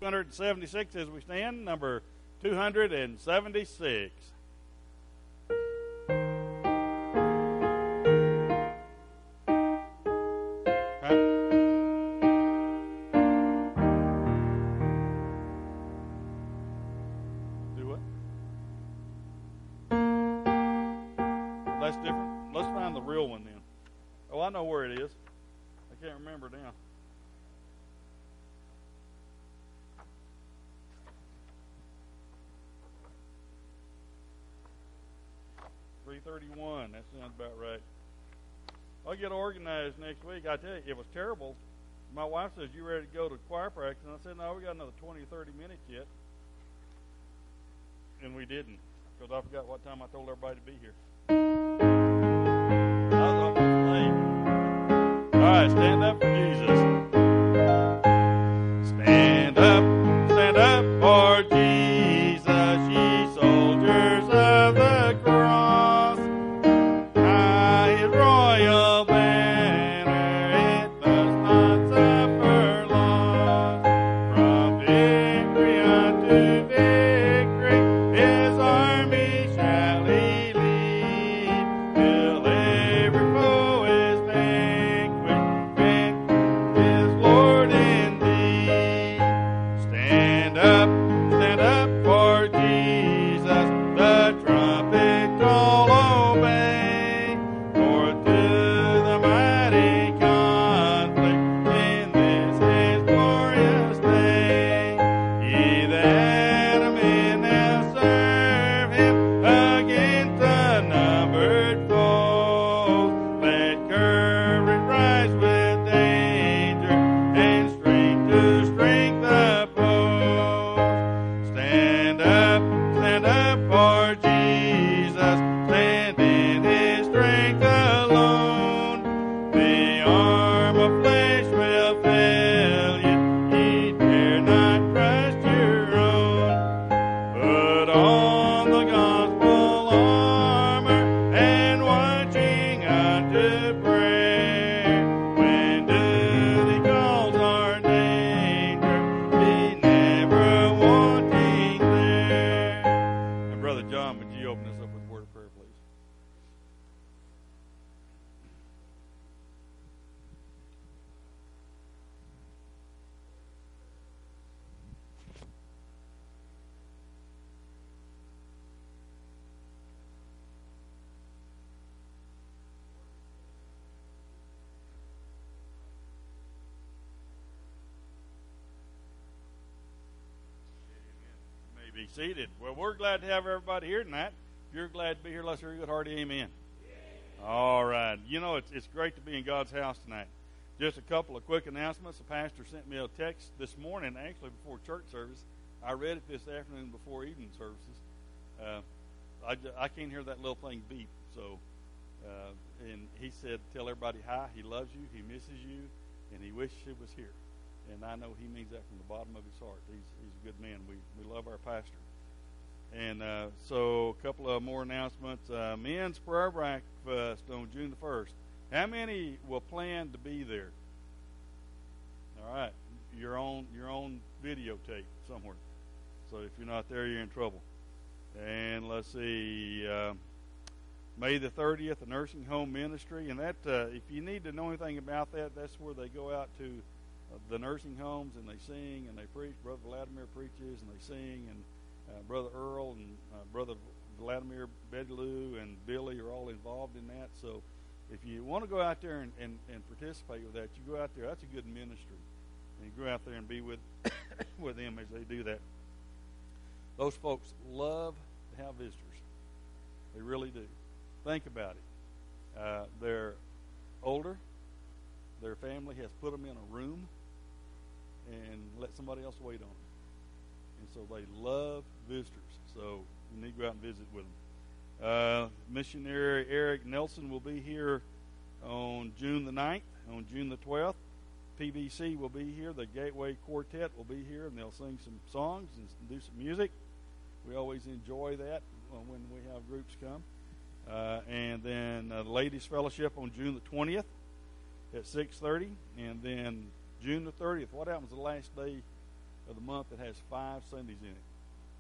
676 as we stand, number 276. That's different. Let's find the real one then. Oh, I know where it is. I can't remember now. $331. That sounds about right. I'll get organized next week. I tell you, it was terrible. My wife says, "You ready to go to choir practice?" And I said, "No, we got another 20 or 30 minutes yet." And we didn't, because I forgot what time I told everybody to be here. I was almost late. All right, stand up for Jesus. Stand up for Jesus, ye soldiers of the cross. High his royal banner, it must not suffer loss. From victory unto victory, his army shall he lead, till every foe is vanquished, and is Lord indeed. Stand up for Jesus, the trumpet call obey, forth to the mighty conflict in this his glorious day. Ye that men now serve him against unnumbered foes, let courage rise with danger, and strength to strength oppose. Stand up for Jesus, stand in his strength alone. The arm of flesh will fail you, ye dare not trust your own. Put on the gospel armor, and watching unto prayer. When duty calls our danger, be never wanting there. And Brother John, would you open us up with a word of prayer, please? You may be seated. Well, we're glad to have everybody here tonight. If you're glad to be here, let's hear a good hearty amen. All right. You know, it's great to be in God's house tonight. Just a couple of quick announcements. The pastor sent me a text this morning, actually before church service. I read it this afternoon before evening services. I can't hear that little thing beep. So, and he said, tell everybody hi. He loves you. He misses you. And he wishes he was here. And I know he means that from the bottom of his heart. He's a good man. We love our pastor. And so a couple of more announcements. Men's Prayer Breakfast on June the 1st. How many will plan to be there? All right. Your own videotape somewhere. So if you're not there, you're in trouble. And let's see. May the 30th, the nursing home ministry. And that, if you need to know anything about that, that's where they go out to the nursing homes and they sing and they preach. Brother Vladimir preaches and they sing, and Brother Earl and Brother Vladimir, Betty Lou, and Billy are all involved in that. So if you want to go out there and participate with that, you go out there. That's a good ministry. And you go out there and be with with them as they do that. Those folks love to have visitors. They really do. Think about it. They're older. Their family has put them in a room and let somebody else wait on them. And so they love visitors. So you need to go out and visit with them. Missionary Eric Nelson will be here on June the 9th. On June the 12th, PBC will be here. The Gateway Quartet will be here, and they'll sing some songs and do some music. We always enjoy that when we have groups come. And then the Ladies Fellowship on June the 20th at 6:30. And then June the 30th. What happens the last day of the month that has 5 Sundays in it.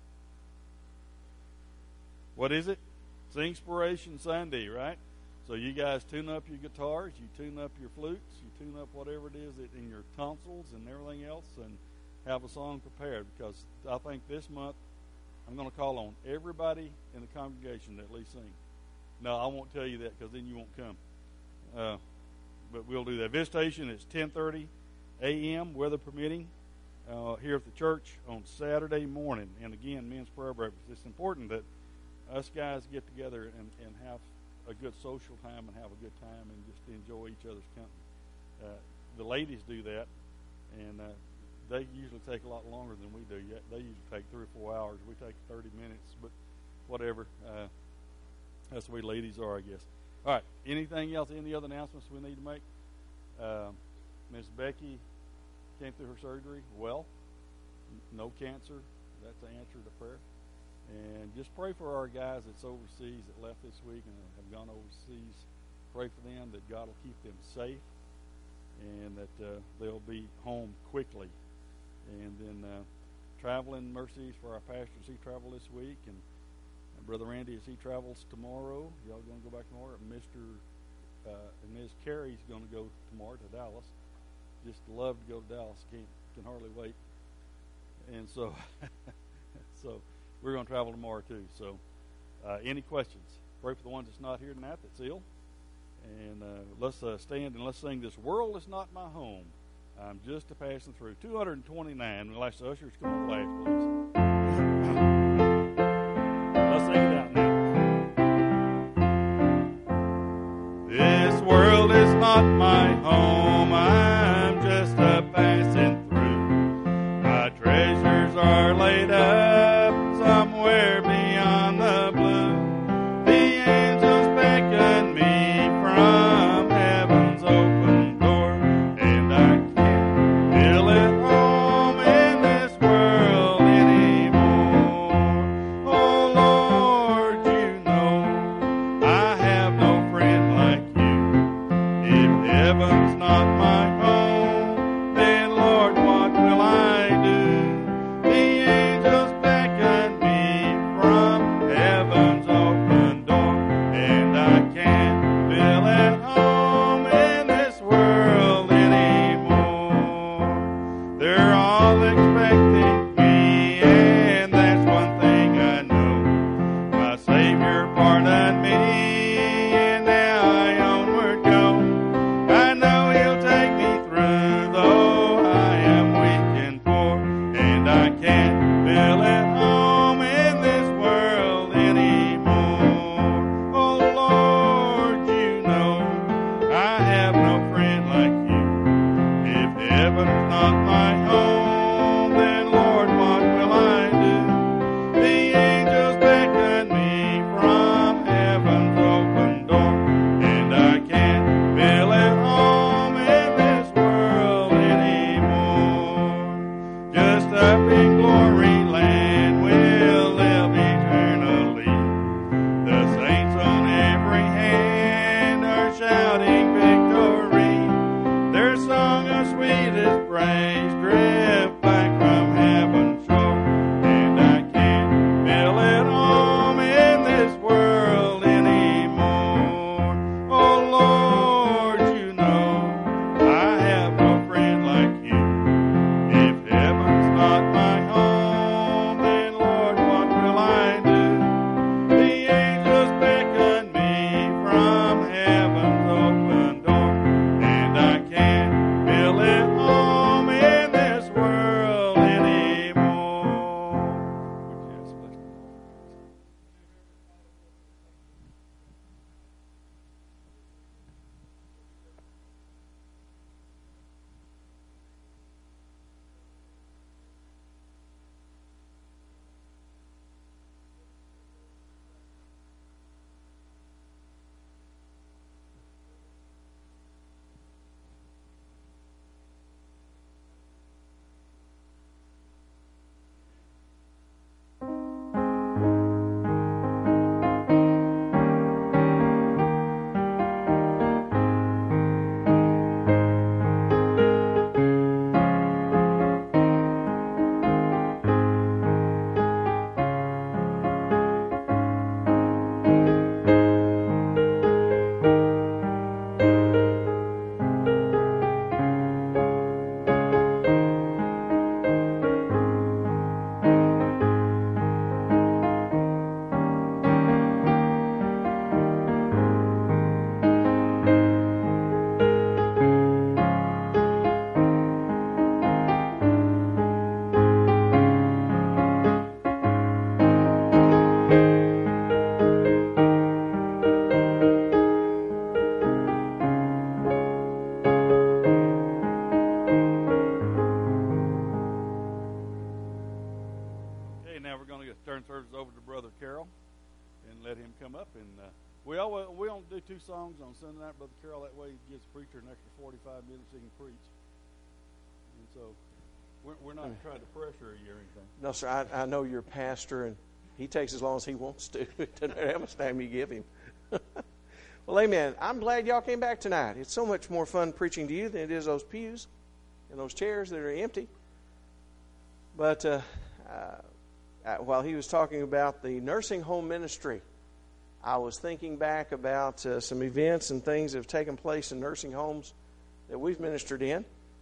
What is it? It's Inspiration Sunday, right? So you guys tune up your guitars, you tune up your flutes, you tune up whatever it is in your tonsils and everything else, and have a song prepared, because I think this month I'm going to call on everybody in the congregation to at least sing. No, I won't tell you that, because then you won't come. But we'll do that. Visitation is 10:30 a.m., weather permitting, here at the church on Saturday morning. And again, men's prayer breakfast. It's important that us guys get together and have a good social time and have a good time and just enjoy each other's company. The ladies do that, and they usually take a lot longer than we do. They usually take 3 or 4 hours. We take 30 minutes, but whatever. That's the way ladies are, I guess. All right. Anything else? Any other announcements we need to make? Miss Becky came through her surgery well. No cancer. That's the answer to prayer. And just pray for our guys that's overseas that left this week and have gone overseas. Pray for them that God will keep them safe and that they'll be home quickly. And then traveling mercies for our pastors. He traveled this week, and Brother Randy, as he travels tomorrow, y'all going to go back tomorrow. Mr. And Ms. Carey's going to go tomorrow to Dallas. Just love to go to Dallas. Can hardly wait. And so, so we're going to travel tomorrow too. So, any questions? Pray for the ones that's not here tonight that's ill. And let's stand and let's sing "This World Is Not My Home. I'm just a passing through." 229. We'll ask the ushers to come on flash, please. Let's sing it out now. This world is not my home. I'm just a passing through. My treasures are laid up somewhere beyond the blue. The angels beckon me from heaven's open door, and I can't feel at home in this world anymore. Oh Lord, you know I have no friend like you. If heaven's not my home, then Lord, what will I do? The angels beckon me from heaven's open door, and I can't feel at home in this world anymore. They're all expecting me, and that's one thing I know. My Savior pardoned me, and now I onward go. I know He'll take me through We don't do 2 songs on Sunday night, Brother Carroll. That way it gives the preacher an extra 45 minutes he can preach. And so we're not trying to pressure you or anything. No, sir. I know you're a pastor, and he takes as long as he wants to. It doesn't matter how much time you give him. Well, amen. I'm glad y'all came back tonight. It's so much more fun preaching to you than it is those pews and those chairs that are empty. But while he was talking about the nursing home ministry, I was thinking back about some events and things that have taken place in nursing homes that we've ministered in.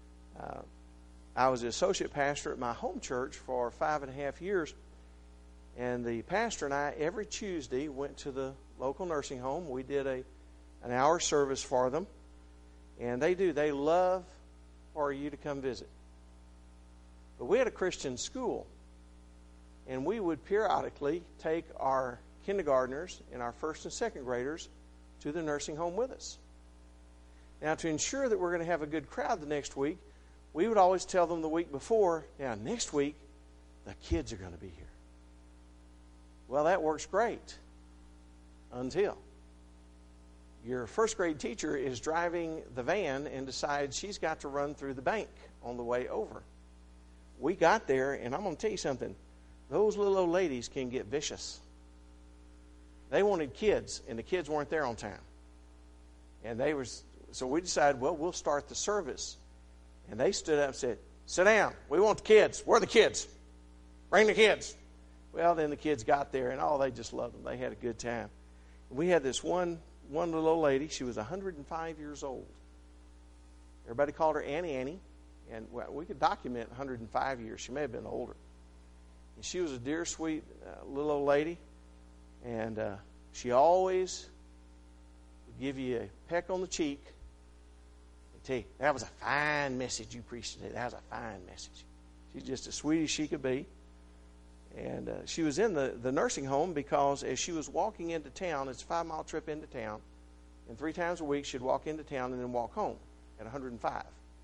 I was the associate pastor at my home church for 5.5 years, and the pastor and I every Tuesday went to the local nursing home. We did an hour service for them, and they love for you to come visit. But we had a Christian school, and we would periodically take our kindergartners and our first and second graders to the nursing home with us. Now, to ensure that we're going to have a good crowd the next week, we would always tell them the week before, now next week, the kids are going to be here. Well, that works great until your first grade teacher is driving the van and decides she's got to run through the bank on the way over. We got there, and I'm going to tell you something. Those little old ladies can get vicious. They wanted kids, and the kids weren't there on time. And so we decided, well, we'll start the service. And they stood up and said, sit down. We want the kids. Where are the kids? Bring the kids. Well, then the kids got there, and they just loved them. They had a good time. We had this one little old lady. She was 105 years old. Everybody called her Annie. And we could document 105 years. She may have been older. And she was a dear, sweet little old lady. And she always would give you a peck on the cheek and tell you, that was a fine message you preached today. That was a fine message. She's just as sweet as she could be. And she was in the nursing home because as she was walking into town, it's a 5-mile trip into town, and 3 times a week she'd walk into town and then walk home at 105.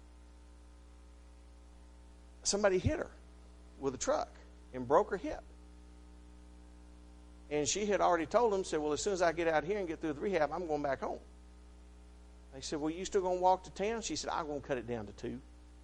Somebody hit her with a truck and broke her hip. And she had already told them, said, well, as soon as I get out here and get through the rehab, I'm going back home. They said, well, you still going to walk to town? She said, I'm going to cut it down to 2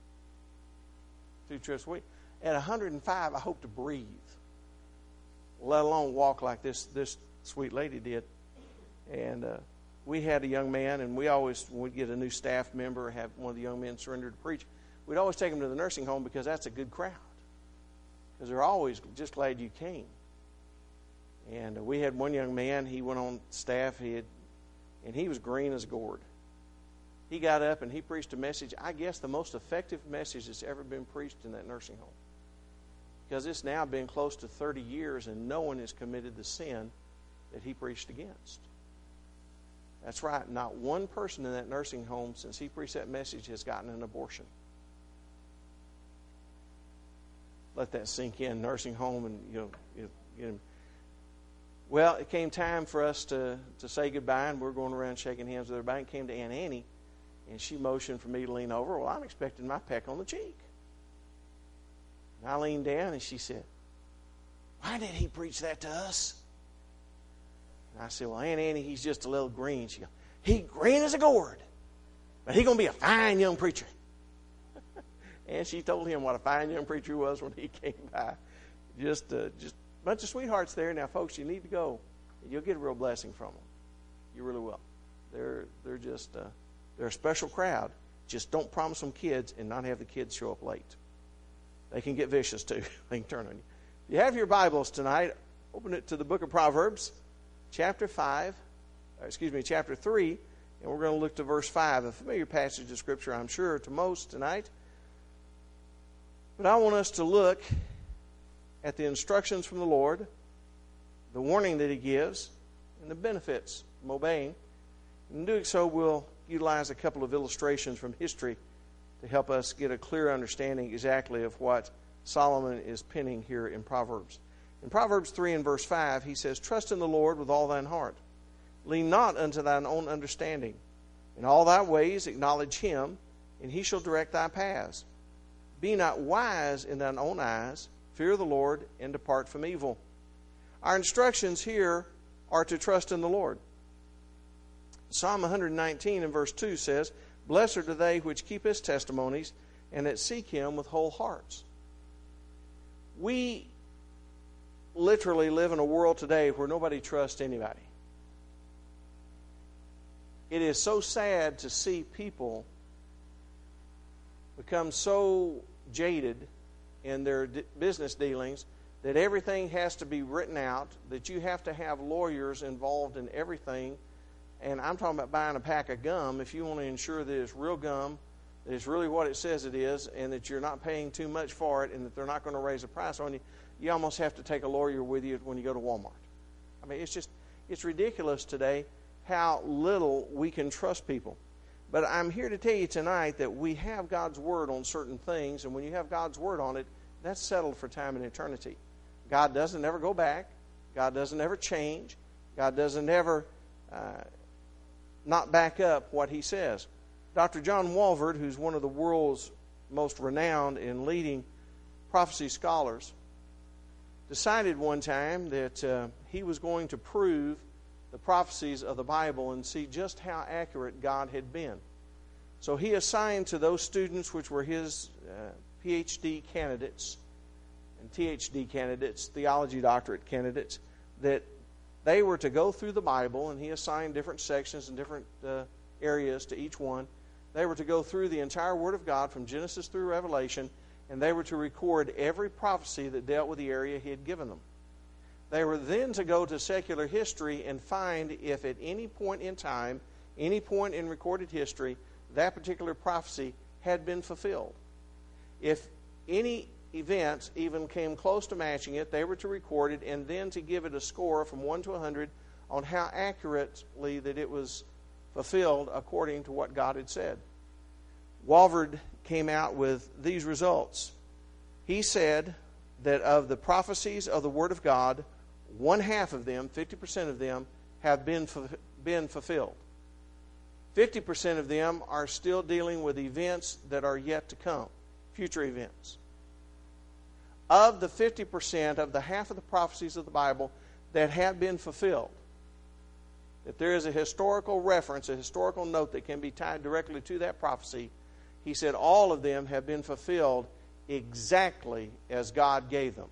trips a week. At 105, I hope to breathe, let alone walk like this sweet lady did. And we had a young man, and we always, when we'd get a new staff member or have one of the young men surrender to preach, we'd always take them to the nursing home because that's a good crowd. Because they're always just glad you came. And we had one young man, he went on staff, and he was green as a gourd. He got up and he preached a message, I guess the most effective message that's ever been preached in that nursing home. Because it's now been close to 30 years and no one has committed the sin that he preached against. That's right, not one person in that nursing home since he preached that message has gotten an abortion. Let that sink in, nursing home, and well, it came time for us to say goodbye, and we're going around shaking hands with everybody. It came to Aunt Annie, and she motioned for me to lean over. Well, I'm expecting my peck on the cheek. And I leaned down, and she said, why did he preach that to us? And I said, well, Aunt Annie, he's just a little green. She goes, he green as a gourd, but he's going to be a fine young preacher. And she told him what a fine young preacher he was when he came by. Just a bunch of sweethearts there. Now, folks, you need to go. You'll get a real blessing from them. You really will. They're just they're a special crowd. Just don't promise them kids and not have the kids show up late. They can get vicious too. They can turn on you. If you have your Bibles tonight, open it to the book of Proverbs, chapter 3, and we're going to look to verse 5. A familiar passage of Scripture, I'm sure, to most tonight. But I want us to look at the instructions from the Lord, the warning that He gives, and the benefits from obeying. In doing so, we'll utilize a couple of illustrations from history to help us get a clear understanding exactly of what Solomon is penning here in Proverbs. In Proverbs 3 and verse 5, he says, trust in the Lord with all thine heart. Lean not unto thine own understanding. In all thy ways acknowledge Him, and He shall direct thy paths. Be not wise in thine own eyes. Fear the Lord and depart from evil. Our instructions here are to trust in the Lord. Psalm 119 and verse 2 says, "Blessed are they which keep his testimonies and that seek him with whole hearts." We literally live in a world today where nobody trusts anybody. It is so sad to see people become so jaded in their business dealings that everything has to be written out, that you have to have lawyers involved in everything. And I'm talking about buying a pack of gum. If you want to ensure that it's real gum, that it's really what it says it is, and that you're not paying too much for it, and that they're not going to raise the price on you, you almost have to take a lawyer with you when you go to Walmart. I mean, it's ridiculous today how little we can trust people. But I'm here to tell you tonight that we have God's Word on certain things, and when you have God's Word on it, that's settled for time and eternity. God doesn't ever go back. God doesn't ever change. God doesn't ever not back up what He says. Dr. John Walvoord, who's one of the world's most renowned and leading prophecy scholars, decided one time that he was going to prove the prophecies of the Bible and see just how accurate God had been. So he assigned to those students, which were his PhD candidates and THD candidates, theology doctorate candidates, that they were to go through the Bible, and he assigned different sections and different areas to each one. They were to go through the entire Word of God from Genesis through Revelation, and they were to record every prophecy that dealt with the area he had given them. They were then to go to secular history and find if at any point in time, any point in recorded history, that particular prophecy had been fulfilled. If any event even came close to matching it, they were to record it and then to give it a score from 1 to 100 on how accurately that it was fulfilled according to what God had said. Walvoord came out with these results. He said that of the prophecies of the Word of God, 1/2 of them, 50% of them, have been fulfilled. 50% of them are still dealing with events that are yet to come, future events. Of the 50% of the half of the prophecies of the Bible that have been fulfilled, that there is a historical reference, a historical note that can be tied directly to that prophecy, he said all of them have been fulfilled exactly as God gave them.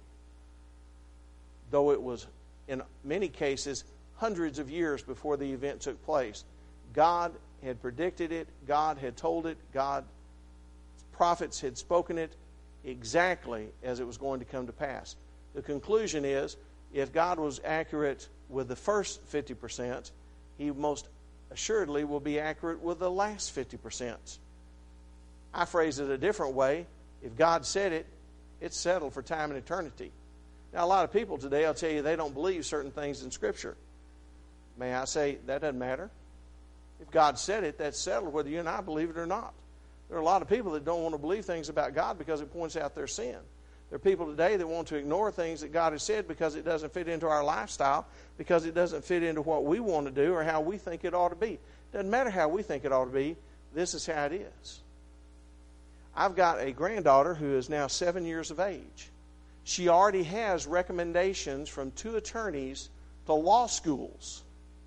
Though it was, in many cases, hundreds of years before the event took place. God had predicted it, God had told it, God's prophets had spoken it exactly as it was going to come to pass. The conclusion is, if God was accurate with the first 50%, He most assuredly will be accurate with the last 50%. I phrase it a different way. If God said it, it's settled for time and eternity. Now, a lot of people today will tell you they don't believe certain things in Scripture. May I say, that doesn't matter. If God said it, that's settled whether you and I believe it or not. There are a lot of people that don't want to believe things about God because it points out their sin. There are people today that want to ignore things that God has said because it doesn't fit into our lifestyle, because it doesn't fit into what we want to do or how we think it ought to be. It doesn't matter how we think it ought to be. This is how it is. I've got a granddaughter who is now 7 years of age. She already has recommendations from 2 attorneys to law schools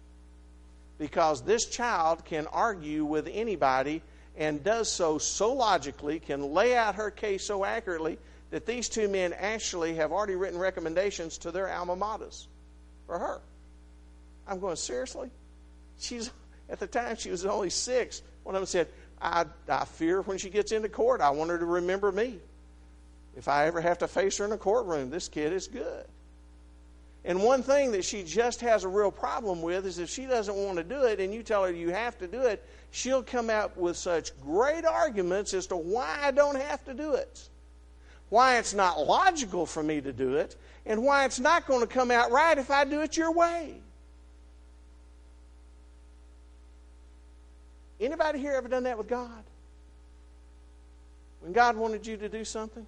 because this child can argue with anybody and does so logically, can lay out her case so accurately that these 2 men actually have already written recommendations to their alma maters for her. I'm going, seriously? At the time, she was only 6. One of them said, I fear when she gets into court, I want her to remember me. If I ever have to face her in a courtroom, this kid is good. And one thing that she just has a real problem with is if she doesn't want to do it and you tell her you have to do it, she'll come out with such great arguments as to why I don't have to do it, why it's not logical for me to do it, and why it's not going to come out right if I do it your way. Anybody here ever done that with God? When God wanted you to do something?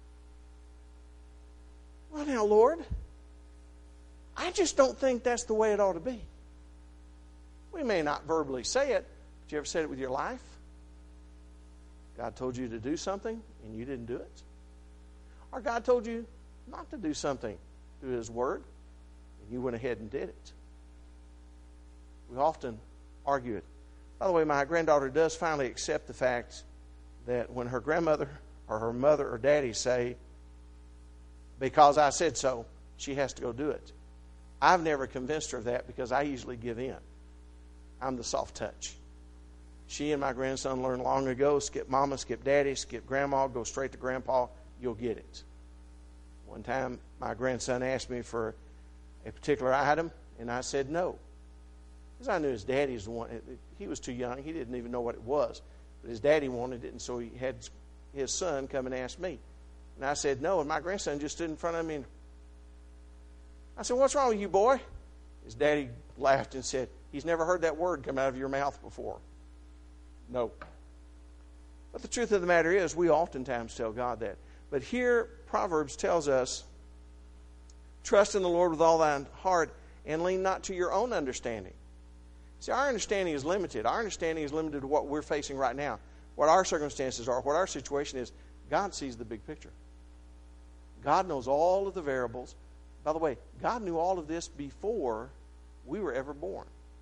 Well, now, Lord, I just don't think that's the way it ought to be. We may not verbally say it, but you ever said it with your life? God told you to do something and you didn't do it? Or God told you not to do something through His Word and you went ahead and did it? We often argue it. By the way, my granddaughter does finally accept the fact that when her grandmother or her mother or daddy say, because I said so, she has to go do it. I've never convinced her of that because I usually give in. I'm the soft touch. She and my grandson learned long ago, skip mama, skip daddy, skip grandma, go straight to grandpa, you'll get it. One time my grandson asked me for a particular item, and I said no. Because I knew his daddy was the one. He was too young. He didn't even know what it was. But his daddy wanted it, and so he had his son come and ask me. And I said no, and my grandson just stood in front of me. And I said, "What's wrong with you, boy?" His daddy laughed and said, "He's never heard that word come out of your mouth before." No. But the truth of the matter is, we oftentimes tell God that. But here, Proverbs tells us, trust in the Lord with all thine heart and lean not to your own understanding. See, our understanding is limited. Our understanding is limited to what we're facing right now, what our circumstances are, what our situation is. God sees the big picture. God knows all of the variables. By the way, God knew all of this before we were ever born.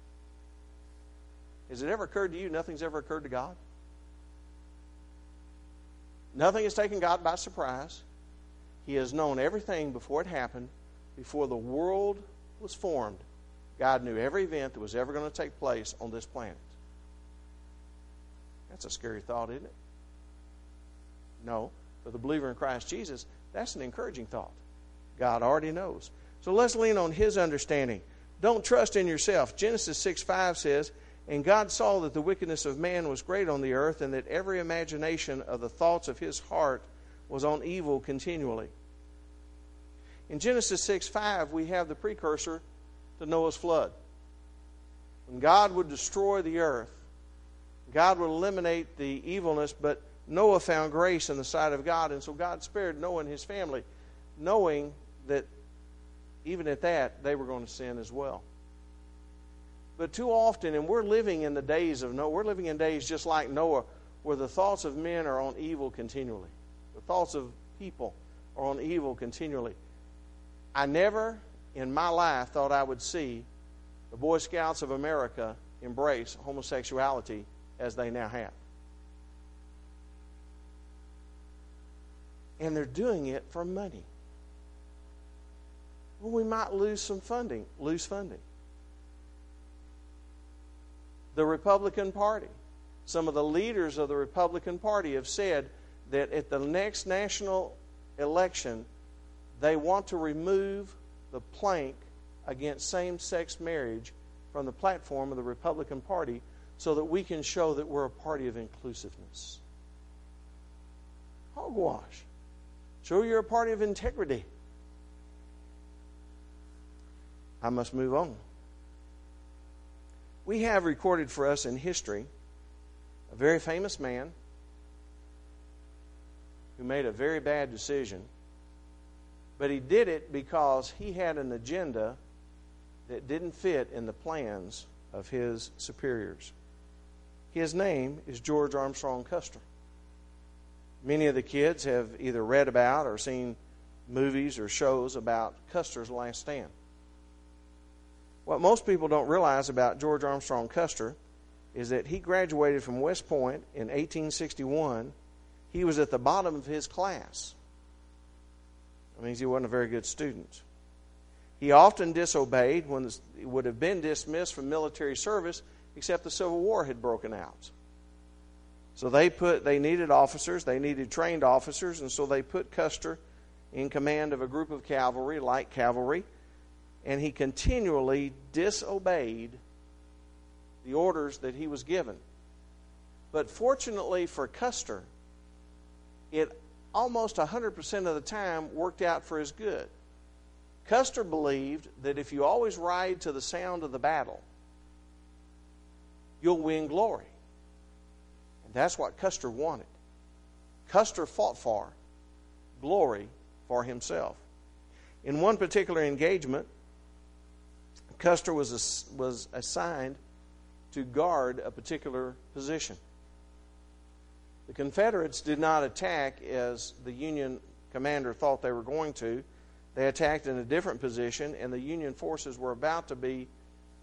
Has it ever occurred to you nothing's ever occurred to God? Nothing has taken God by surprise. He has known everything before it happened, before the world was formed. God knew every event that was ever going to take place on this planet. That's a scary thought, isn't it? No. For the believer in Christ Jesus, that's an encouraging thought. God already knows. So let's lean on His understanding. Don't trust in yourself. Genesis 6:5 says, "And God saw that the wickedness of man was great on the earth, and that every imagination of the thoughts of his heart was on evil continually." In Genesis 6:5, we have the precursor to Noah's flood. When God would destroy the earth, God would eliminate the evilness, but Noah found grace in the sight of God, and so God spared Noah and his family, knowing that even at that, they were going to sin as well. But too often, and we're living in the days of Noah, we're living in days just like Noah, where the thoughts of men are on evil continually. The thoughts of people are on evil continually. I never in my life thought I would see the Boy Scouts of America embrace homosexuality as they now have. And they're doing it for money. Well, we might lose funding. The Republican Party, some of the leaders of the Republican Party have said that at the next national election, they want to remove the plank against same-sex marriage from the platform of the Republican Party so that we can show that we're a party of inclusiveness. Hogwash. Show you're a party of integrity. I must move on. We have recorded for us in history a very famous man who made a very bad decision, but he did it because he had an agenda that didn't fit in the plans of his superiors. His name is George Armstrong Custer. Many of the kids have either read about or seen movies or shows about Custer's Last Stand. What most people don't realize about George Armstrong Custer is that he graduated from West Point in 1861. He was at the bottom of his class. That means he wasn't a very good student. He often disobeyed when he would have been dismissed from military service, except the Civil War had broken out. So they needed officers, they needed trained officers, and so they put Custer in command of a group of cavalry, light cavalry, and he continually disobeyed the orders that he was given. But fortunately for Custer, it almost 100% of the time worked out for his good. Custer believed that if you always ride to the sound of the battle, you'll win glory. And that's what Custer wanted. Custer fought for glory for himself. In one particular engagement, Custer was assigned to guard a particular position. The Confederates did not attack as the Union commander thought they were going to. They attacked in a different position, and the Union forces were about to be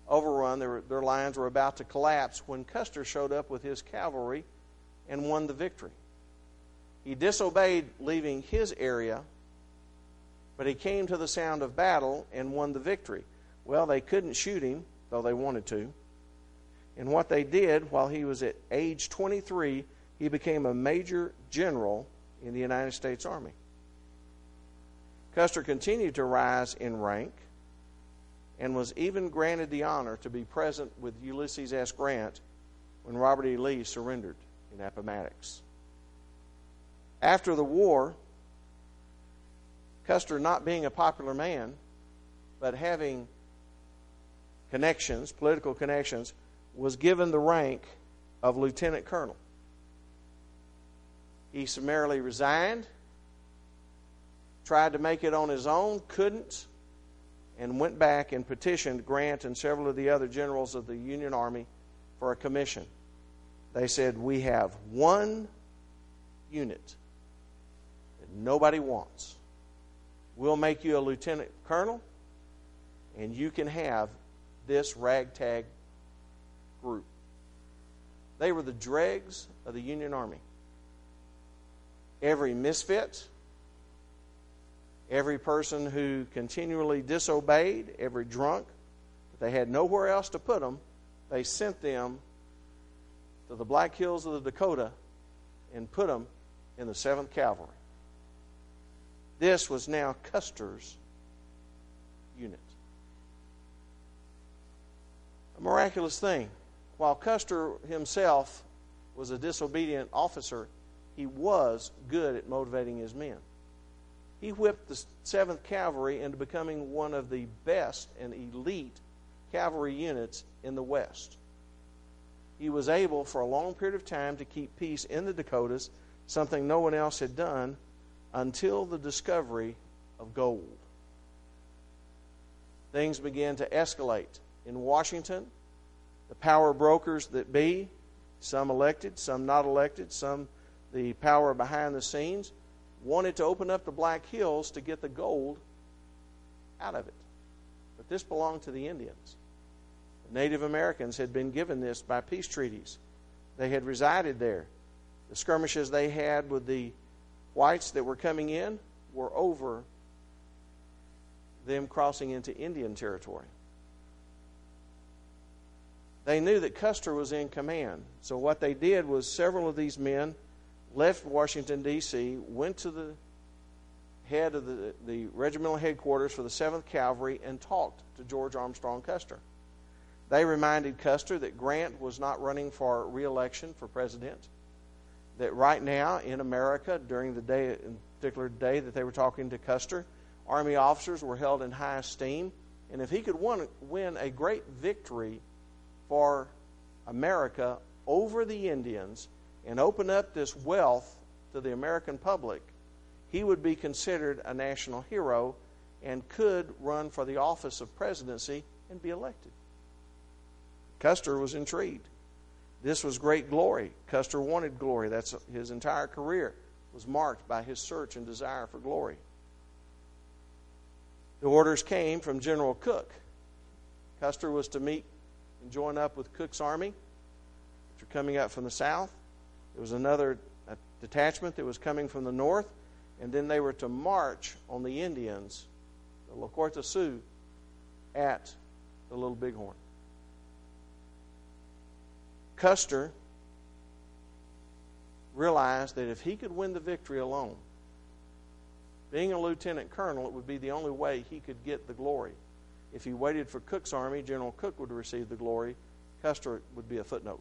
overrun. Their lines were about to collapse when Custer showed up with his cavalry and won the victory. He disobeyed leaving his area, but he came to the sound of battle and won the victory. Well, they couldn't shoot him, though they wanted to. And what they did, while he was at age 23, he became a major general in the United States Army. Custer continued to rise in rank and was even granted the honor to be present with Ulysses S. Grant when Robert E. Lee surrendered in Appomattox. After the war, Custer, not being a popular man, but having connections, political connections, was given the rank of lieutenant colonel. He summarily resigned, tried to make it on his own, couldn't, and went back and petitioned Grant and several of the other generals of the Union Army for a commission. They said, "We have one unit that nobody wants. We'll make you a lieutenant colonel, and you can have this ragtag group." They were the dregs of the Union Army. Every misfit, every person who continually disobeyed, every drunk, they had nowhere else to put them, they sent them to the Black Hills of the Dakota and put them in the 7th Cavalry. This was now Custer's unit. A miraculous thing. While Custer himself was a disobedient officer, he was good at motivating his men. He whipped the 7th Cavalry into becoming one of the best and elite cavalry units in the West. He was able for a long period of time to keep peace in the Dakotas, something no one else had done until the discovery of gold. Things began to escalate. In Washington, the power brokers that be, some elected, some not elected, some the power behind the scenes, wanted to open up the Black Hills to get the gold out of it. But this belonged to the Indians. The Native Americans had been given this by peace treaties. They had resided there. The skirmishes they had with the whites that were coming in were over them crossing into Indian territory. They knew that Custer was in command. So what they did was several of these men left Washington, D.C., went to the head of the regimental headquarters for the 7th Cavalry and talked to George Armstrong Custer. They reminded Custer that Grant was not running for re-election for president, that right now in America, during the day, in particular day that they were talking to Custer, Army officers were held in high esteem, and if he could win a great victory for America over the Indians and open up this wealth to the American public, he would be considered a national hero and could run for the office of presidency and be elected. Custer was intrigued. This was great glory. Custer wanted glory. That's his entire career was marked by his search and desire for glory. The orders came from General Cooke. Custer was to meet and join up with Cooke's army, which were coming up from the south. There was another detachment that was coming from the north, and then they were to march on the Indians, the Lakota Sioux, at the Little Bighorn. Custer realized that if he could win the victory alone, being a lieutenant colonel, it would be the only way he could get the glory. If he waited for Cooke's army, General Cooke would receive the glory. Custer would be a footnote.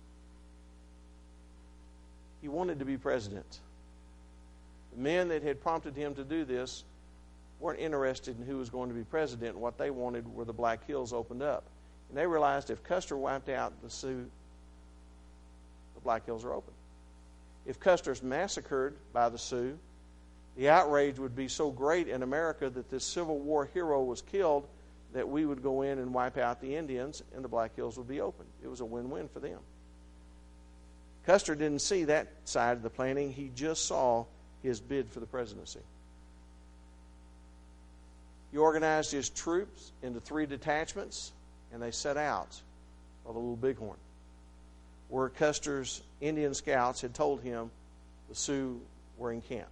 He wanted to be president. The men that had prompted him to do this weren't interested in who was going to be president. What they wanted were the Black Hills opened up. And they realized if Custer wiped out the Sioux, the Black Hills are open. If Custer's massacred by the Sioux, the outrage would be so great in America that this Civil War hero was killed that we would go in and wipe out the Indians and the Black Hills would be open. It was a win-win for them. Custer didn't see that side of the planning. He just saw his bid for the presidency. He organized his troops into 3 detachments. and they set out for the Little Bighorn, where Custer's Indian scouts had told him the Sioux were encamped.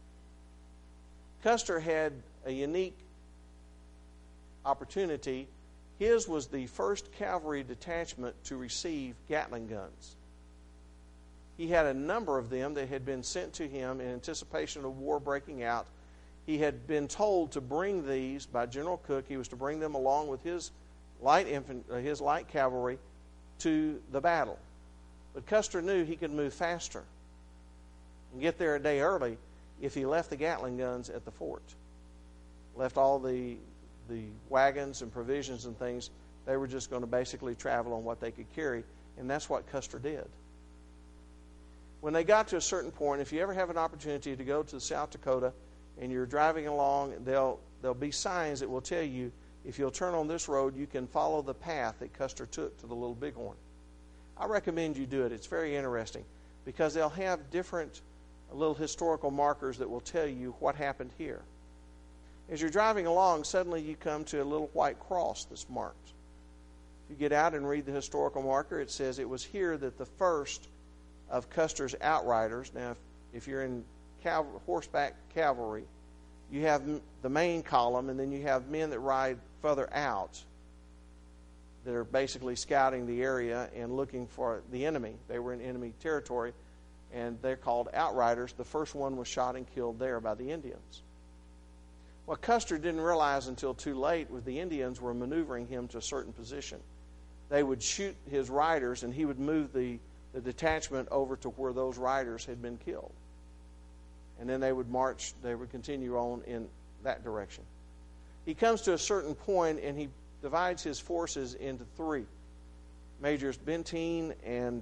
Custer had a unique opportunity. His was the first cavalry detachment to receive Gatling guns. He had a number of them that had been sent to him in anticipation of war breaking out. He had been told to bring these by General Cook. He was to bring them along with his light cavalry to the battle. But Custer knew he could move faster and get there a day early if he left the Gatling guns at the fort. Left all the wagons and provisions and things. They were just going to basically travel on what they could carry, and that's what Custer did. When they got to a certain point, if you ever have an opportunity to go to South Dakota and you're driving along, there'll be signs that will tell you, if you'll turn on this road, you can follow the path that Custer took to the Little Bighorn. I recommend you do it. It's very interesting because they'll have different little historical markers that will tell you what happened here. As you're driving along, suddenly you come to a little white cross that's marked. If you get out and read the historical marker, it says it was here that the first of Custer's outriders. Now, if you're in horseback cavalry, you have the main column, and then you have men that ride further out that are basically scouting the area and looking for the enemy. They were in enemy territory, and they're called outriders. The first one was shot and killed there by the Indians. What Custer didn't realize until too late was the Indians were maneuvering him to a certain position. They would shoot his riders, and he would move the detachment over to where those riders had been killed. And then they would march, they would continue on in that direction. He comes to a certain point, and he divides his forces into three. Majors Benteen and,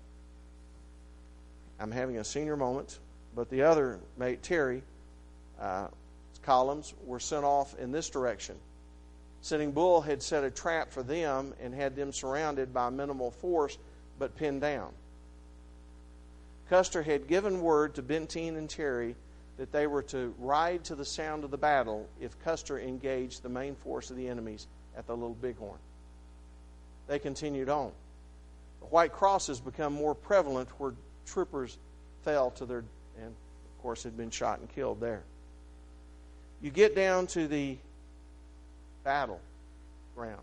I'm having a senior moment, but the other mate, Terry, columns were sent off in this direction. Sitting Bull had set a trap for them and had them surrounded by minimal force but pinned down. Custer had given word to Benteen and Terry that they were to ride to the sound of the battle if Custer engaged the main force of the enemies at the Little Bighorn. They continued on. The white crosses become more prevalent where troopers fell to their, and of course had been shot and killed there. You get down to the battle ground.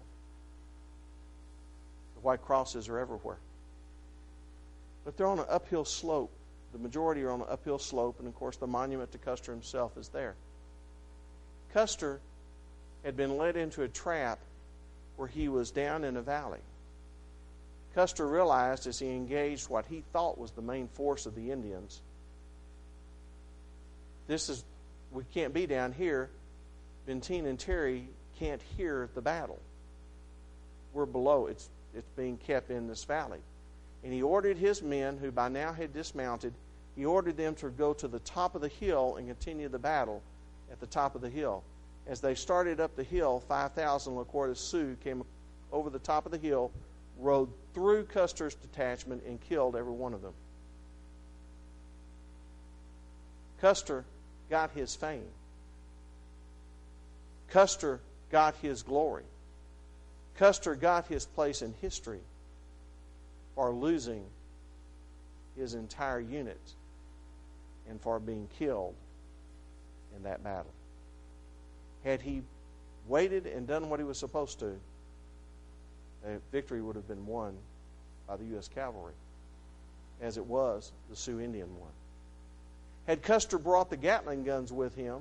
The white crosses are everywhere. But they're on an uphill slope. The majority are on an uphill slope, and of course the monument to Custer himself is there. Custer had been led into a trap where he was down in a valley. Custer realized as he engaged what he thought was the main force of the Indians, we can't be down here. Benteen and Terry can't hear the battle. We're below. It's being kept in this valley. And he ordered his men, who by now had dismounted, he ordered them to go to the top of the hill and continue the battle at the top of the hill. As they started up the hill, 5,000 Lakota Sioux came over the top of the hill, rode through Custer's detachment, and killed every one of them. Custer got his fame. Custer got his glory. Custer got his place in history for losing his entire unit and for being killed in that battle. Had he waited and done what he was supposed to, the victory would have been won by the U.S. cavalry. As it was, the Sioux Indian won. Had Custer brought the Gatling guns with him,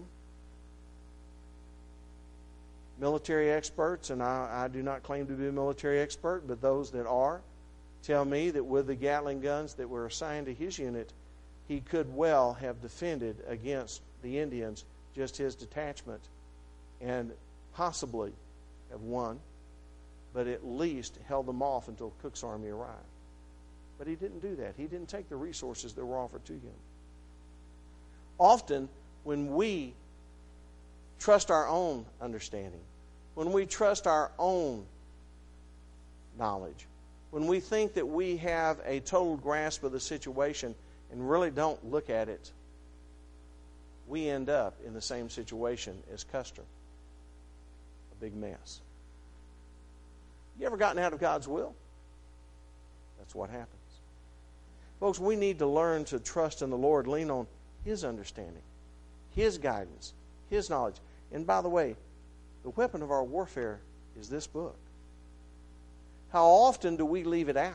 military experts, and I do not claim to be a military expert, but those that are, tell me that with the Gatling guns that were assigned to his unit, he could well have defended against the Indians, just his detachment, and possibly have won, but at least held them off until Cook's army arrived. But he didn't do that. He didn't take the resources that were offered to him. Often, when we trust our own understanding, when we trust our own knowledge, when we think that we have a total grasp of the situation and really don't look at it, we end up in the same situation as Custer. A big mess. You ever gotten out of God's will? That's what happens. Folks, we need to learn to trust in the Lord, lean on His understanding, His guidance, His knowledge. And by the way, the weapon of our warfare is this book. How often do we leave it out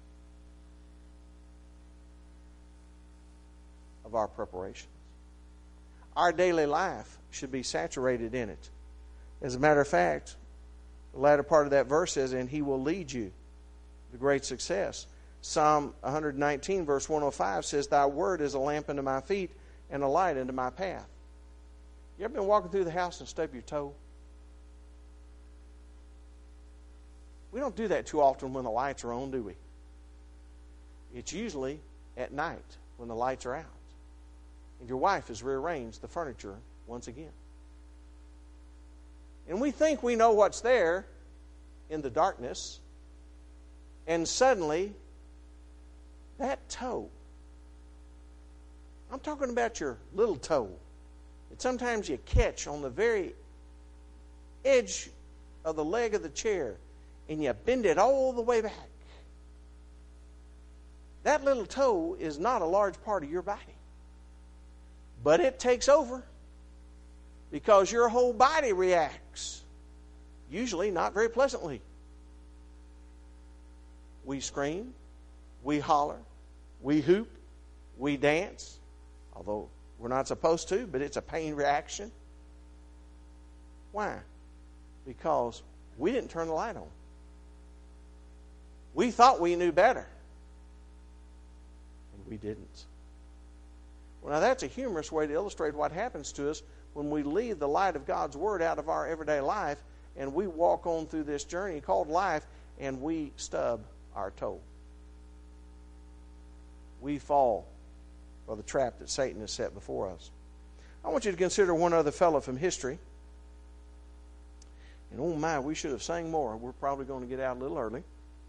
of our preparations? Our daily life should be saturated in it. As a matter of fact, the latter part of that verse says, and He will lead you to great success. Psalm 119, verse 105 says, Thy word is a lamp unto my feet and a light unto my path. You ever been walking through the house and stub your toe? We don't do that too often when the lights are on, do we? It's usually at night when the lights are out. And your wife has rearranged the furniture once again. And we think we know what's there in the darkness. And suddenly, that toe, I'm talking about your little toe, that sometimes you catch on the very edge of the leg of the chair and you bend it all the way back. That little toe is not a large part of your body. But it takes over because your whole body reacts, usually not very pleasantly. We scream, we holler, we hoop, we dance, although we're not supposed to, but it's a pain reaction. Why? Because we didn't turn the light on. We thought we knew better, and we didn't. Well, now that's a humorous way to illustrate what happens to us when we leave the light of God's Word out of our everyday life and we walk on through this journey called life and we stub our toe. We fall for the trap that Satan has set before us. I want you to consider one other fellow from history. And oh my, we should have sang more. We're probably going to get out a little early.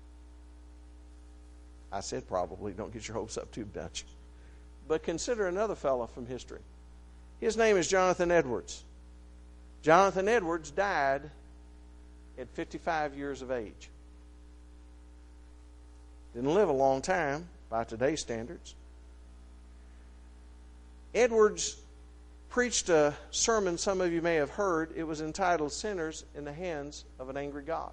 I said probably. Don't get your hopes up too much. But consider another fellow from history. His name is Jonathan Edwards. Jonathan Edwards died at 55 years of age. Didn't live a long time by today's standards. Edwards preached a sermon some of you may have heard. It was entitled Sinners in the Hands of an Angry God.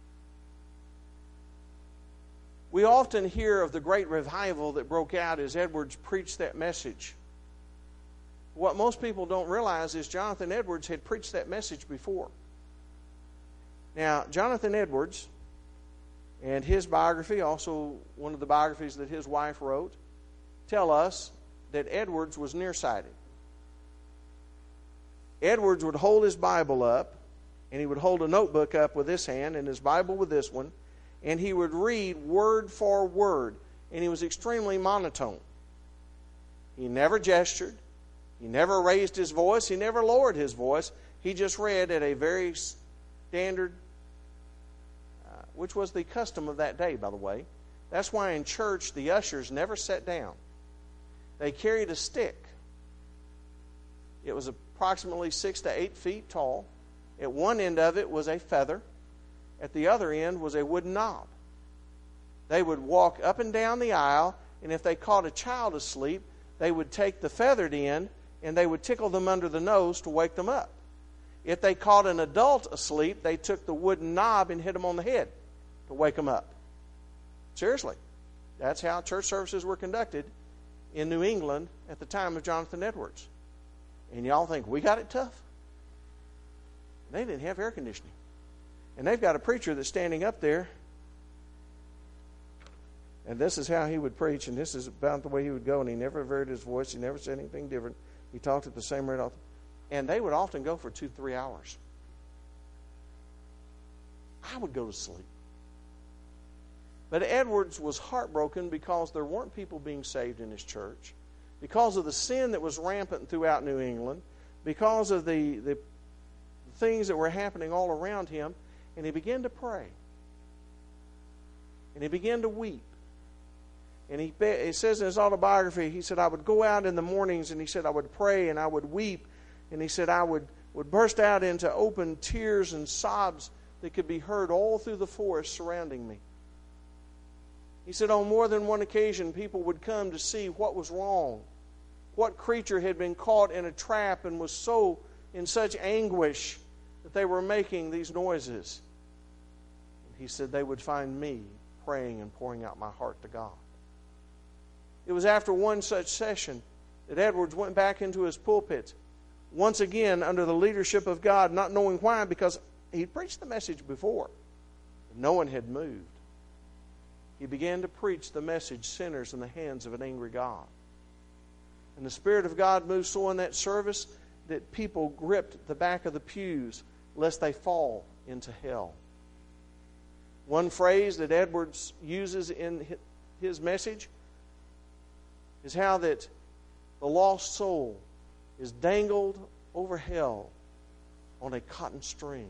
We often hear of the great revival that broke out as Edwards preached that message. What most people don't realize is Jonathan Edwards had preached that message before. Now, Jonathan Edwards and his biography, also one of the biographies that his wife wrote, tell us that Edwards was nearsighted. Edwards would hold his Bible up, and he would hold a notebook up with this hand and his Bible with this one, and he would read word for word, and he was extremely monotone. He never gestured. He never raised his voice. He never lowered his voice. He just read at a very standard, which was the custom of that day, by the way. That's why in church the ushers never sat down. They carried a stick. It was approximately 6 to 8 feet tall. At one end of it was a feather. At the other end was a wooden knob. They would walk up and down the aisle, and if they caught a child asleep, they would take the feathered end and they would tickle them under the nose to wake them up. If they caught an adult asleep, they took the wooden knob and hit them on the head to wake them up. Seriously. That's how church services were conducted in New England at the time of Jonathan Edwards. And y'all think, we got it tough? They didn't have air conditioning. And they've got a preacher that's standing up there, and this is how he would preach, and this is about the way he would go, and he never varied his voice. He never said anything different. He talked at the same rate. And they would often go for 2-3 hours. I would go to sleep. But Edwards was heartbroken because there weren't people being saved in his church, because of the sin that was rampant throughout New England, because of the things that were happening all around him. And he began to pray. And he began to weep. And he says in his autobiography, he said, I would go out in the mornings, and he said, I would pray and I would weep. And he said, I would burst out into open tears and sobs that could be heard all through the forest surrounding me. He said on more than one occasion, people would come to see what was wrong. What creature had been caught in a trap and was so in such anguish that they were making these noises. And he said they would find me praying and pouring out my heart to God. It was after one such session that Edwards went back into his pulpit, once again under the leadership of God, not knowing why, because he'd preached the message before. But no one had moved. He began to preach the message, sinners in the hands of an angry God. And the Spirit of God moved so in that service that people gripped the back of the pews lest they fall into hell. One phrase that Edwards uses in his message is how that the lost soul is dangled over hell on a cotton string.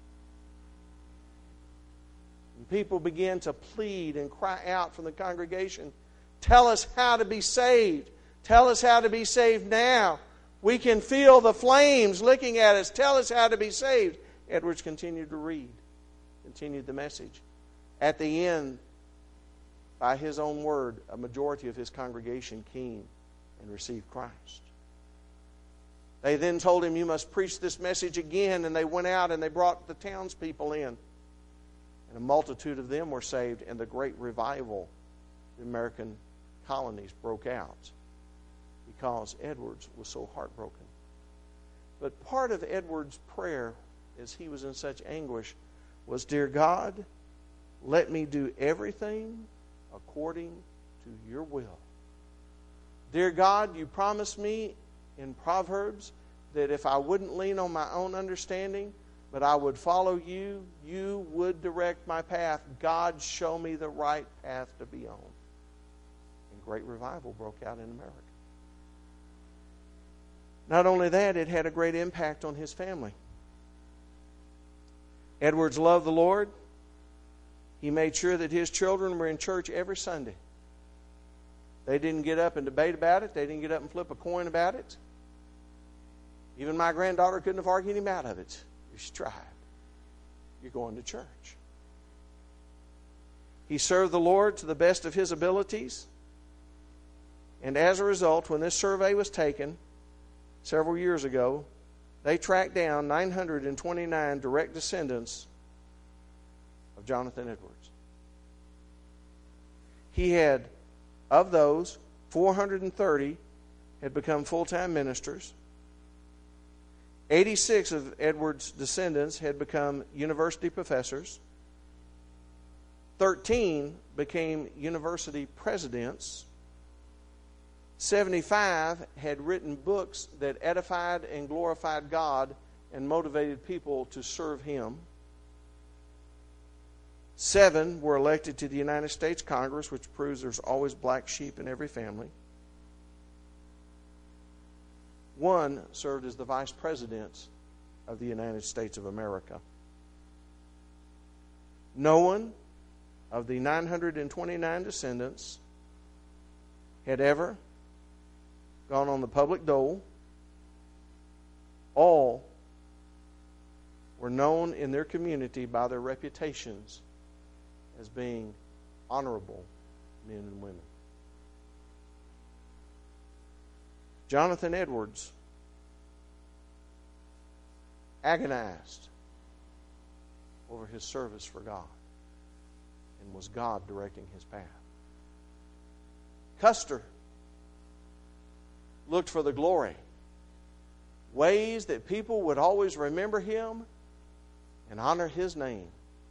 And people began to plead and cry out from the congregation, "Tell us how to be saved. Tell us how to be saved now. We can feel the flames licking at us. Tell us how to be saved." Edwards continued to read, continued the message. At the end, by his own word, a majority of his congregation came and received Christ. They then told him, "You must preach this message again." And they went out and they brought the townspeople in. And a multitude of them were saved, and the great revival the American colonies broke out because Edwards was so heartbroken. But part of Edwards' prayer, as he was in such anguish, was, "Dear God, let me do everything according to your will. Dear God, you promised me in Proverbs that if I wouldn't lean on my own understanding, but I would follow you, you would direct my path. God, show me the right path to be on." And great revival broke out in America. Not only that, it had a great impact on his family. Edwards loved the Lord. He made sure that his children were in church every Sunday. They didn't get up and debate about it. They didn't get up and flip a coin about it. Even my granddaughter couldn't have argued him out of it. She tried. You're going to church. He served the Lord to the best of his abilities. And as a result, when this survey was taken several years ago, they tracked down 929 direct descendants of Jonathan Edwards. He had, of those, 430 had become full-time ministers. 86 of Edwards' descendants had become university professors. 13 became university presidents. 75 had written books that edified and glorified God and motivated people to serve Him. 7 were elected to the United States Congress, which proves there's always black sheep in every family. 1 served as the vice president of the United States of America. No one of the 929 descendants had ever gone on the public dole. All were known in their community by their reputations as being honorable men and women. Jonathan Edwards agonized over his service for God, and was God directing his path. Custer looked for the glory, ways that people would always remember him and honor his name,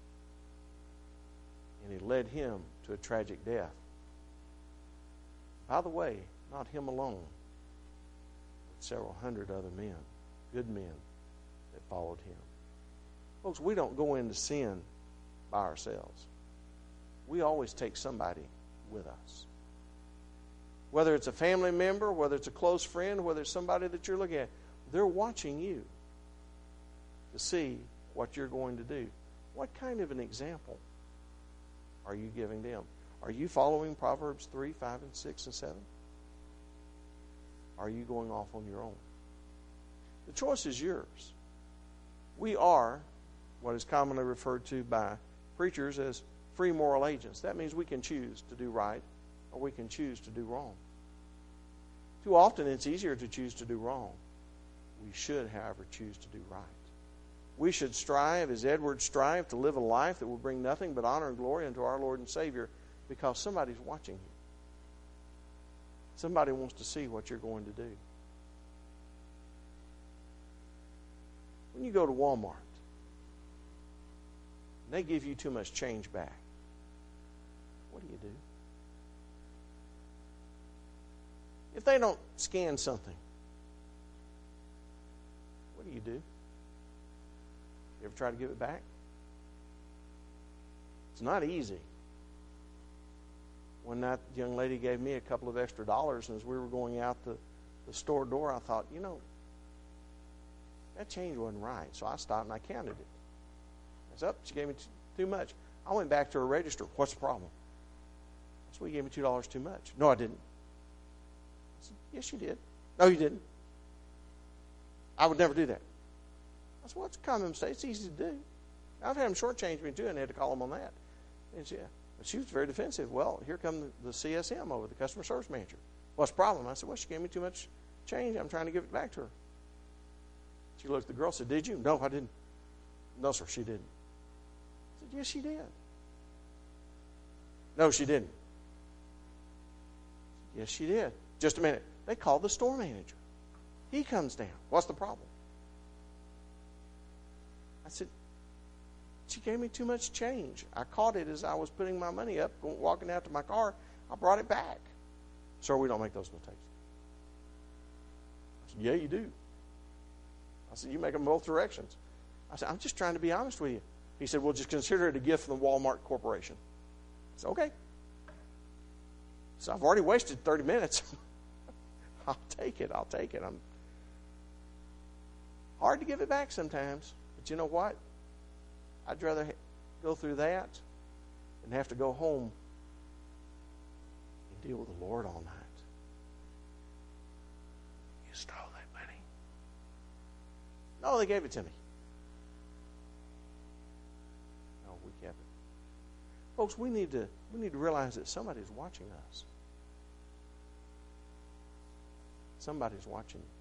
and it led him to a tragic death. By the way, not him alone, several hundred other men, good men, that followed him. Folks, we don't go into sin by ourselves. We always take somebody with us. Whether it's a family member, whether it's a close friend, whether it's somebody that you're looking at, they're watching you to see what you're going to do. What kind of an example are you giving them? Are you following Proverbs 3, 5, and 6, and 7? Are you going off on your own? The choice is yours. We are what is commonly referred to by preachers as free moral agents. That means we can choose to do right or we can choose to do wrong. Too often it's easier to choose to do wrong. We should, however, choose to do right. We should strive, as Edwards strived, to live a life that will bring nothing but honor and glory unto our Lord and Savior, because somebody's watching you. Somebody wants to see what you're going to do. When you go to Walmart, and they give you too much change back, what do you do? If they don't scan something, what do you do? You ever try to give it back? It's not easy. One night, the young lady gave me a couple of extra dollars, and as we were going out the store door, I thought, that change wasn't right. So I stopped and I counted it. I said, she gave me too much. I went back to her register. What's the problem? I said, well, you gave me $2 too much. No, I didn't. I said, yes, you did. No, you didn't. I would never do that. I said, well, it's a common mistake. It's easy to do. I've had them shortchange me too, and I had to call them on that. And she was very defensive. Well, here come the CSM over, the customer service manager. What's the problem? I said, well, she gave me too much change. I'm trying to give it back to her. She looked at the girl and said, did you? No, I didn't. No, sir, she didn't. I said, yes, she did. No, she didn't. Yes, she did. Just a minute. They called the store manager. He comes down. What's the problem? I said, she gave me too much change. I caught it as I was putting my money up, walking out to my car. I brought it back. Sir, we don't make those mistakes. I said, yeah, you do. I said, you make them both directions. I said, I'm just trying to be honest with you. He said, well, just consider it a gift from the Walmart Corporation. I said, okay. So I've already wasted 30 minutes. I'll take it. I'm hard to give it back sometimes. But you know what? I'd rather go through that than have to go home and deal with the Lord all night. You stole that money. No, they gave it to me. No, we kept it. Folks, we need to realize that somebody's watching us. Somebody's watching you.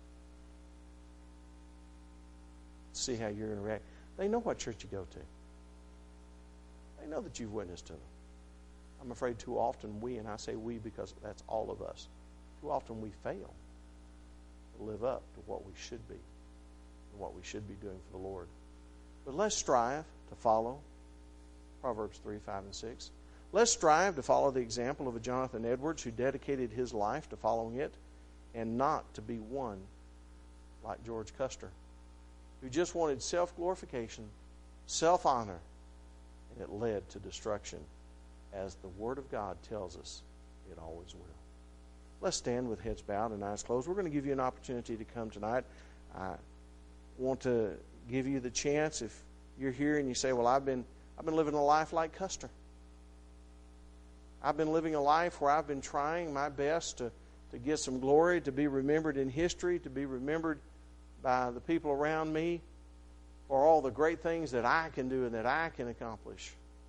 See how you're going to react. They know what church you go to. They know that you've witnessed to them. I'm afraid too often we, and I say we because that's all of us, too often we fail to live up to what we should be and what we should be doing for the Lord. But let's strive to follow Proverbs 3, 5, and 6. Let's strive to follow the example of a Jonathan Edwards who dedicated his life to following it, and not to be one like George Custer, who just wanted self-glorification, self-honor, and it led to destruction, as the Word of God tells us it always will. Let's stand with heads bowed and eyes closed. We're going to give you an opportunity to come tonight. I want to give you the chance, if you're here and you say, well, I've been living a life like Custer. I've been living a life where I've been trying my best to get some glory, to be remembered in history, to be remembered by the people around me for all the great things that I can do and that I can accomplish.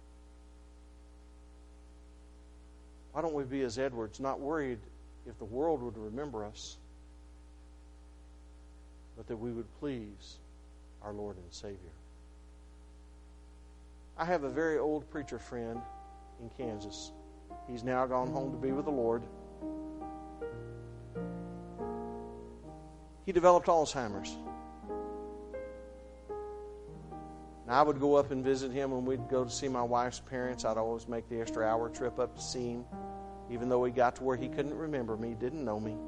Why don't we be as Edwards, not worried if the world would remember us, but that we would please our Lord and Savior. I have a very old preacher friend in Kansas. He's now gone home to be with the Lord. He developed Alzheimer's. Now, I would go up and visit him when we'd go to see my wife's parents. I'd always make the extra hour trip up to see him, even though he got to where he couldn't remember me, didn't know me.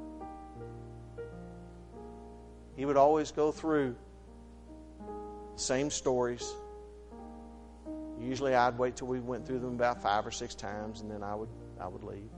He would always go through the same stories. Usually I'd wait till we went through them about 5 or 6 times, and then I would leave.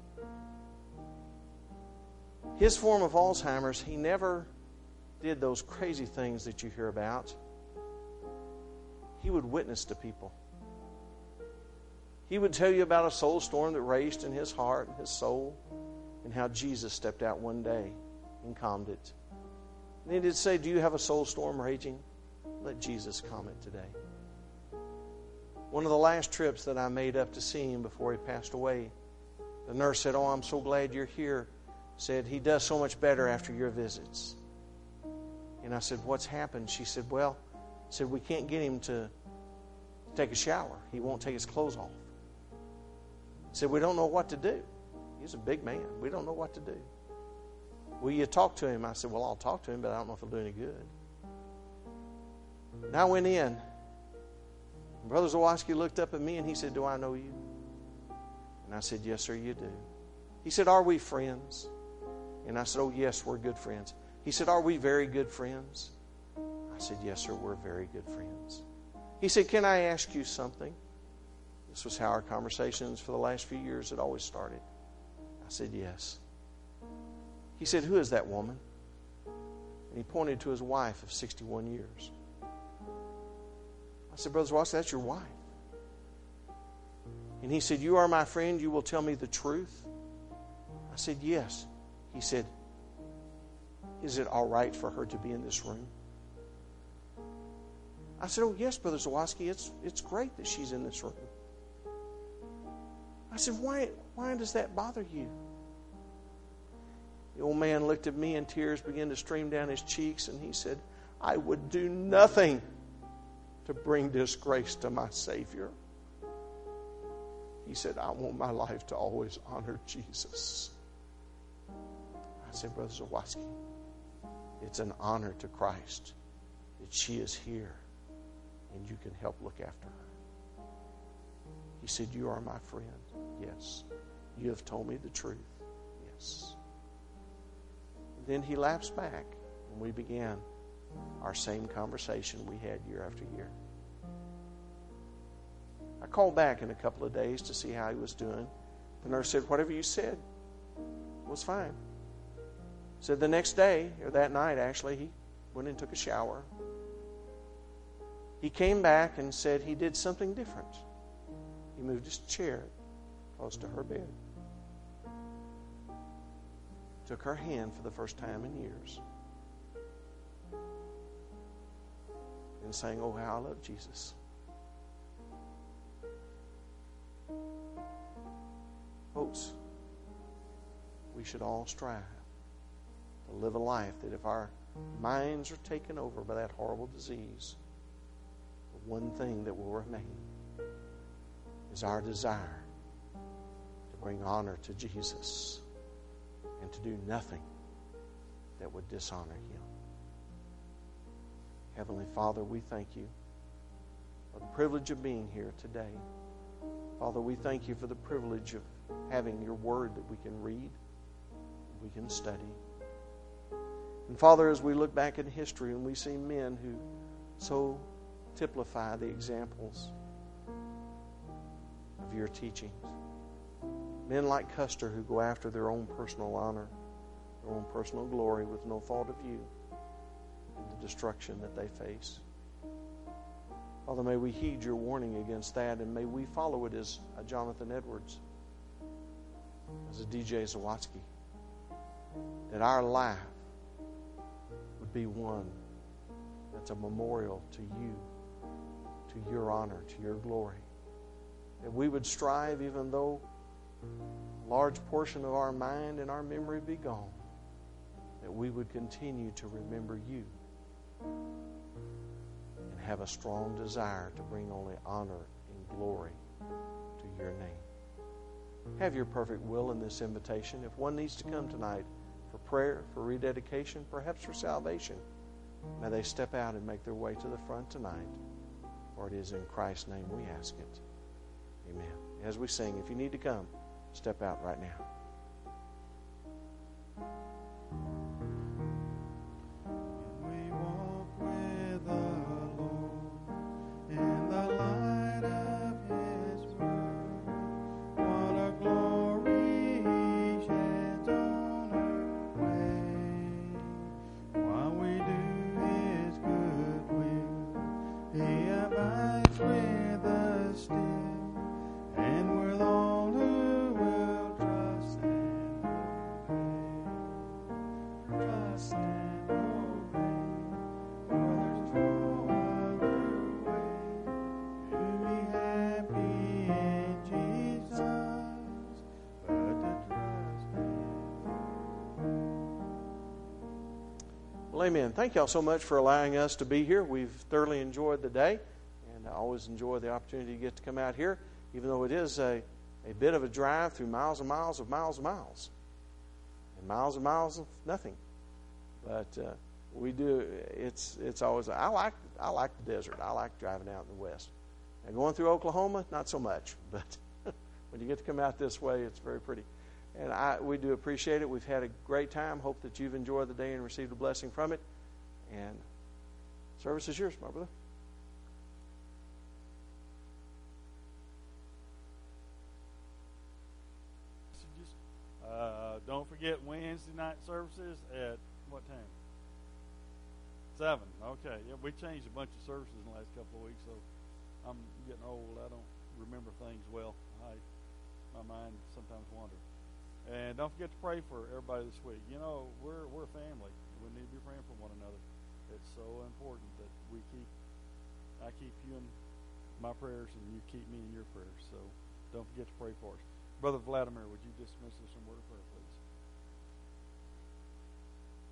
His form of Alzheimer's, he never did those crazy things that you hear about. He would witness to people. He would tell you about a soul storm that raged in his heart and his soul, and how Jesus stepped out one day and calmed it. And he did say, do you have a soul storm raging? Let Jesus calm it today. One of the last trips that I made up to see him before he passed away, the nurse said, "Oh, I'm so glad you're here." Said, "He does so much better after your visits." And I said, "What's happened?" She said, "Well," said, "we can't get him to take a shower. He won't take his clothes off." Said, "We don't know what to do. He's a big man. We don't know what to do. Will you talk to him?" I said, "Well, I'll talk to him, but I don't know if he'll do any good." And I went in. Brother Zawaski looked up at me and he said, "Do I know you?" And I said, "Yes, sir, you do." He said, "Are we friends?" And I said, "Oh, yes, we're good friends." He said, "Are we very good friends?" I said, "Yes, sir, we're very good friends." He said, "Can I ask you something?" This was how our conversations for the last few years had always started. I said, "Yes." He said, "Who is that woman?" And he pointed to his wife of 61 years. I said, "Brother Zawaski, that's your wife." And he said, "You are my friend. You will tell me the truth?" I said, "Yes." He said, "Is it all right for her to be in this room?" I said, "Oh, yes, Brother Zawaski, it's great that she's in this room." I said, why does that bother you?" The old man looked at me and tears began to stream down his cheeks, and he said, "I would do nothing to bring disgrace to my Savior." He said, "I want my life to always honor Jesus." I said, "Brother Zawaski, it's an honor to Christ that she is here and you can help look after her." He said, "You are my friend." "Yes." "You have told me the truth." "Yes." And then he lapsed back and we began our same conversation we had year after year. I called back in a couple of days to see how he was doing. The nurse said, "Whatever you said was fine." Said the next day, or that night actually, he went and took a shower. He came back and said he did something different. He moved his chair close to her bed. Took her hand for the first time in years. And sang, "Oh, how I love Jesus." Folks, we should all strive to live a life that if our minds are taken over by that horrible disease, the one thing that will remain is our desire to bring honor to Jesus and to do nothing that would dishonor Him. Heavenly Father, we thank you for the privilege of being here today. Father, we thank you for the privilege of having your word that we can read, we can study. And Father, as we look back in history and we see men who so typify the examples of your teachings, men like Custer who go after their own personal honor, their own personal glory with no fault of you and the destruction that they face. Father, may we heed your warning against that, and may we follow it as a Jonathan Edwards, as a DJ Zawaski, that our life would be one that's a memorial to you, to your honor, to your glory. That we would strive, even though a large portion of our mind and our memory be gone, that we would continue to remember you and have a strong desire to bring only honor and glory to your name. Have your perfect will in this invitation. If one needs to come tonight for prayer, for rededication, perhaps for salvation, may they step out and make their way to the front tonight. For it is in Christ's name we ask it. Amen. As we sing, if you need to come, step out right now. With us still, and with all who will trust Well, amen. Thank y'all so much for allowing us to be here. We've thoroughly enjoyed the day, and I always enjoy the opportunity to get to come out here, even though it is a bit of a drive through miles and miles of miles and miles. And miles of nothing. But we do. It's always. I like the desert. I like driving out in the west. And going through Oklahoma, not so much. But when you get to come out this way, it's very pretty. And we do appreciate it. We've had a great time. Hope that you've enjoyed the day and received a blessing from it. And service is yours, my brother. Don't forget Wednesday night services at what time? 7. Okay. Yeah, we changed a bunch of services in the last couple of weeks, so I'm getting old. I don't remember things well. My mind sometimes wanders. And don't forget to pray for everybody this week. You know, we're a family. We need to be praying for one another. It's so important that I keep you in my prayers and you keep me in your prayers. So don't forget to pray for us. Brother Vladimir, would you dismiss us in word of prayer, please?